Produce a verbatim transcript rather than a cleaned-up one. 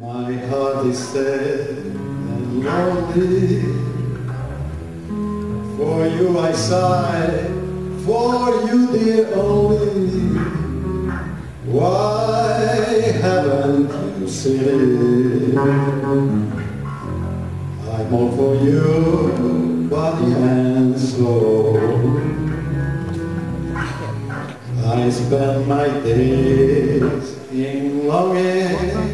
My heart is sad and lonely. For you I sigh, for you dear only. Why haven't you seen it? I'm all for you, body and soul. I spend my days in longing